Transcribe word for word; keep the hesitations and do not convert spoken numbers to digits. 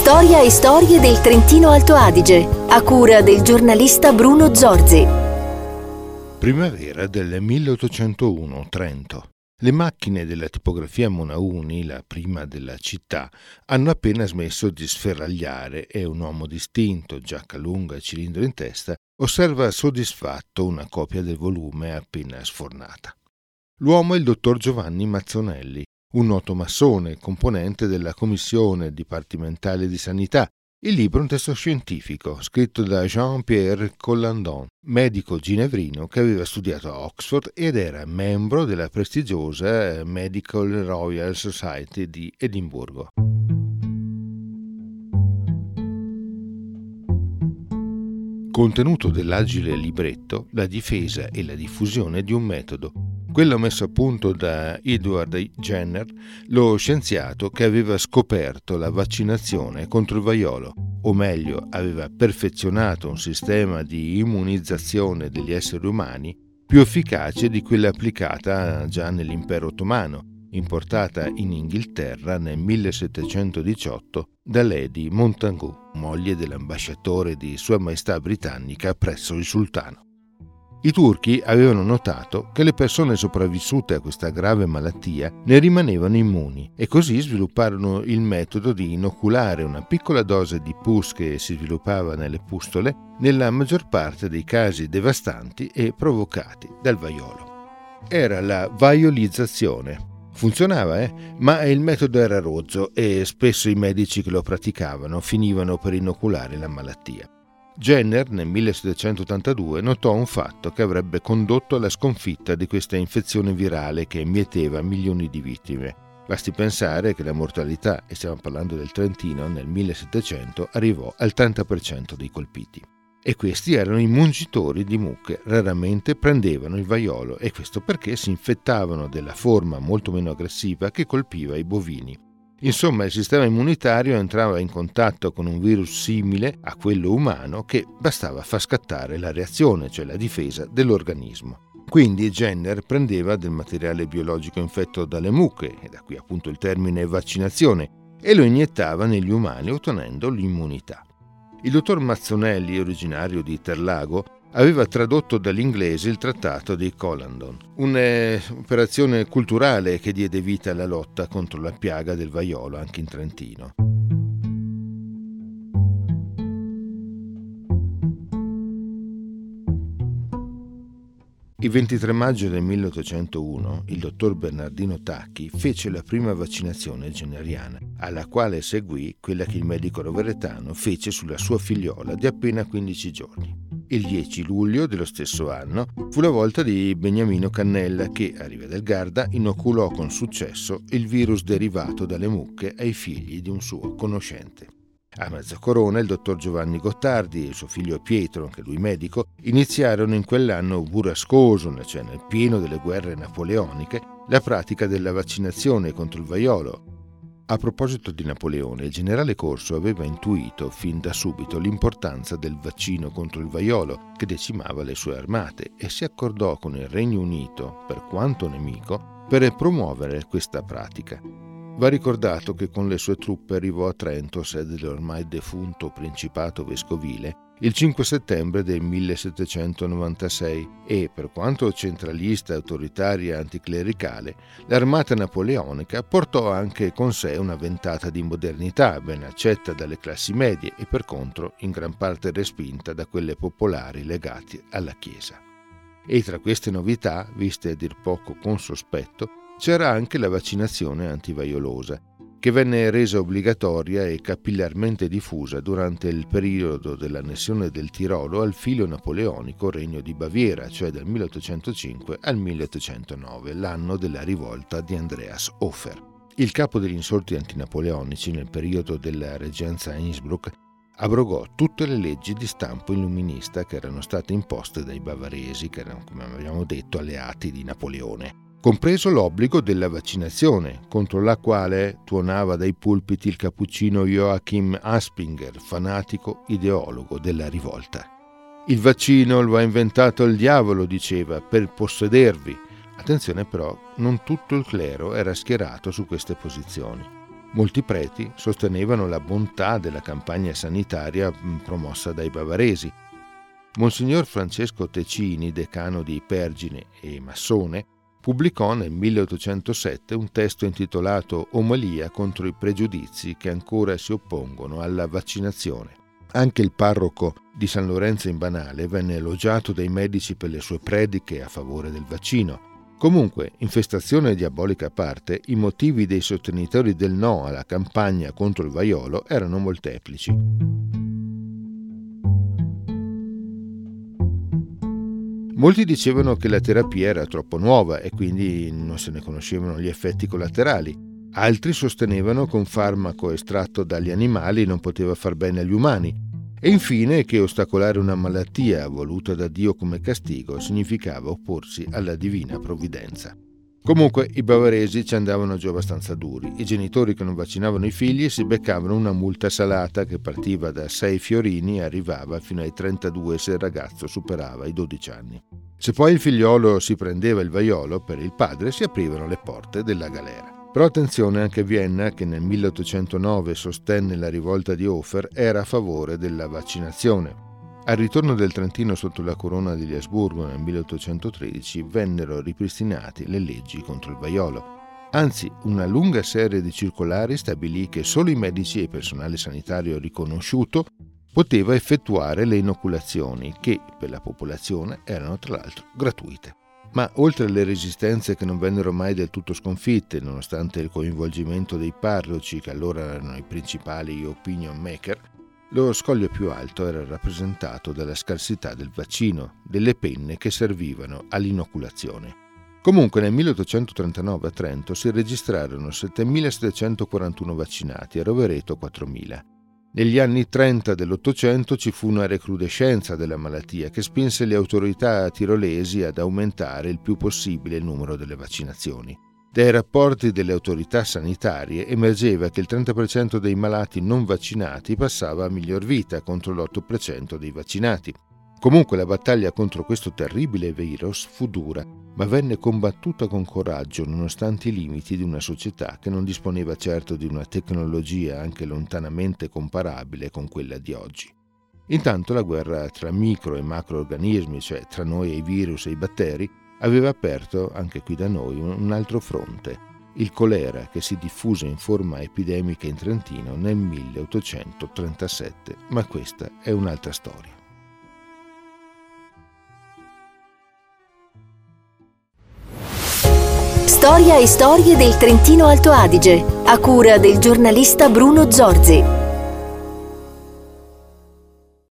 Storia e storie del Trentino Alto Adige, a cura del giornalista Bruno Zorzi. Primavera del milleottocentouno, Trento. Le macchine della tipografia Monauni, la prima della città, hanno appena smesso di sferragliare e un uomo distinto, giacca lunga e cilindro in testa, osserva soddisfatto una copia del volume appena sfornata. L'uomo è il dottor Giovanni Mazzonelli, un noto massone, componente della Commissione Dipartimentale di Sanità. Il libro è un testo scientifico, scritto da Jean-Pierre Collandon, medico ginevrino che aveva studiato a Oxford ed era membro della prestigiosa Medical Royal Society di Edimburgo. Contenuto dell'agile libretto, la difesa e la diffusione di un metodo, quello messo a punto da Edward Jenner, lo scienziato che aveva scoperto la vaccinazione contro il vaiolo, o meglio, aveva perfezionato un sistema di immunizzazione degli esseri umani più efficace di quella applicata già nell'impero ottomano, importata in Inghilterra nel millesettecentodiciotto da Lady Montagu, moglie dell'ambasciatore di Sua Maestà Britannica presso il sultano. I turchi avevano notato che le persone sopravvissute a questa grave malattia ne rimanevano immuni e così svilupparono il metodo di inoculare una piccola dose di pus che si sviluppava nelle pustole nella maggior parte dei casi devastanti e provocati dal vaiolo. Era la vaiolizzazione. Funzionava, eh? Ma il metodo era rozzo e spesso i medici che lo praticavano finivano per inoculare la malattia. Jenner nel millesettecentottantadue notò un fatto che avrebbe condotto alla sconfitta di questa infezione virale che mieteva milioni di vittime. Basti pensare che la mortalità, e stiamo parlando del Trentino, nel millesettecento arrivò al trenta per cento dei colpiti. E questi erano i mungitori di mucche, raramente prendevano il vaiolo, e questo perché si infettavano della forma molto meno aggressiva che colpiva i bovini. Insomma, il sistema immunitario entrava in contatto con un virus simile a quello umano che bastava far scattare la reazione, cioè la difesa dell'organismo. Quindi Jenner prendeva del materiale biologico infetto dalle mucche, e da qui appunto il termine vaccinazione, e lo iniettava negli umani ottenendo l'immunità. Il dottor Mazzonelli, originario di Terlago, aveva tradotto dall'inglese il trattato di Collandon, un'operazione culturale che diede vita alla lotta contro la piaga del vaiolo anche in Trentino. Il ventitré maggio del milleottocentouno il dottor Bernardino Tacchi fece la prima vaccinazione jenneriana, alla quale seguì quella che il medico roveretano fece sulla sua figliola di appena quindici giorni. Il dieci luglio dello stesso anno fu la volta di Beniamino Cannella che, a Riva del Garda, inoculò con successo il virus derivato dalle mucche ai figli di un suo conoscente. A Mezzocorona il dottor Giovanni Gottardi e il suo figlio Pietro, anche lui medico, iniziarono in quell'anno burrascoso, cioè nel pieno delle guerre napoleoniche, la pratica della vaccinazione contro il vaiolo. A proposito di Napoleone, il generale Corso aveva intuito fin da subito l'importanza del vaccino contro il vaiolo che decimava le sue armate e si accordò con il Regno Unito, per quanto nemico, per promuovere questa pratica. Va ricordato che con le sue truppe arrivò a Trento, sede dell'ormai defunto Principato Vescovile, il cinque settembre del millesettecentonovantasei e, per quanto centralista, autoritaria e anticlericale, l'armata napoleonica portò anche con sé una ventata di modernità ben accetta dalle classi medie e per contro in gran parte respinta da quelle popolari legate alla Chiesa. E tra queste novità, viste a dir poco con sospetto, c'era anche la vaccinazione antivaiolosa, che venne resa obbligatoria e capillarmente diffusa durante il periodo dell'annessione del Tirolo al filo napoleonico Regno di Baviera, cioè dal milleottocentocinque al milleottocentonove, l'anno della rivolta di Andreas Hofer. Il capo degli insorti antinapoleonici nel periodo della reggenza a Innsbruck abrogò tutte le leggi di stampo illuminista che erano state imposte dai bavaresi, che erano, come abbiamo detto, alleati di Napoleone, compreso l'obbligo della vaccinazione, contro la quale tuonava dai pulpiti il cappuccino Joachim Aspinger, fanatico ideologo della rivolta. Il vaccino lo ha inventato il diavolo, diceva, per possedervi. Attenzione però, non tutto il clero era schierato su queste posizioni. Molti preti sostenevano la bontà della campagna sanitaria promossa dai bavaresi. Monsignor Francesco Tecini, decano di Pergine e massone, pubblicò nel milleottocentosette un testo intitolato Omelia contro i pregiudizi che ancora si oppongono alla vaccinazione. Anche il parroco di San Lorenzo in Banale venne elogiato dai medici per le sue prediche a favore del vaccino. Comunque, infestazione diabolica a parte, i motivi dei sostenitori del no alla campagna contro il vaiolo erano molteplici. Molti dicevano che la terapia era troppo nuova e quindi non se ne conoscevano gli effetti collaterali. Altri sostenevano che un farmaco estratto dagli animali non poteva far bene agli umani. E infine che ostacolare una malattia voluta da Dio come castigo significava opporsi alla divina provvidenza. Comunque i bavaresi ci andavano giù abbastanza duri. I genitori che non vaccinavano i figli si beccavano una multa salata che partiva da sei fiorini e arrivava fino ai trentadue se il ragazzo superava i dodici anni. Se poi il figliolo si prendeva il vaiolo, per il padre si aprivano le porte della galera. Però attenzione, anche Vienna, che nel milleottocentonove sostenne la rivolta di Hofer, era a favore della vaccinazione. Al ritorno del Trentino sotto la corona degli Asburgo nel milleottocentotredici vennero ripristinate le leggi contro il vaiolo. Anzi, una lunga serie di circolari stabilì che solo i medici e il personale sanitario riconosciuto poteva effettuare le inoculazioni, che per la popolazione erano tra l'altro gratuite. Ma oltre alle resistenze che non vennero mai del tutto sconfitte, nonostante il coinvolgimento dei parroci, che allora erano i principali opinion maker, lo scoglio più alto era rappresentato dalla scarsità del vaccino, delle penne che servivano all'inoculazione. Comunque nel milleottocentotrentanove a Trento si registrarono settemilasettecentoquarantuno vaccinati e a Rovereto quattromila. Negli anni trenta dell'Ottocento ci fu una recrudescenza della malattia che spinse le autorità tirolesi ad aumentare il più possibile il numero delle vaccinazioni. Dai rapporti delle autorità sanitarie emergeva che il trenta per cento dei malati non vaccinati passava a miglior vita contro l'otto per cento dei vaccinati. Comunque la battaglia contro questo terribile virus fu dura, ma venne combattuta con coraggio nonostante i limiti di una società che non disponeva certo di una tecnologia anche lontanamente comparabile con quella di oggi. Intanto la guerra tra micro e macroorganismi, cioè tra noi e i virus e i batteri, aveva aperto anche qui da noi un altro fronte, il colera, che si diffuse in forma epidemica in Trentino nel milleottocentotrentasette, ma questa è un'altra storia. Storia e storie del Trentino Alto Adige, a cura del giornalista Bruno Zorzi.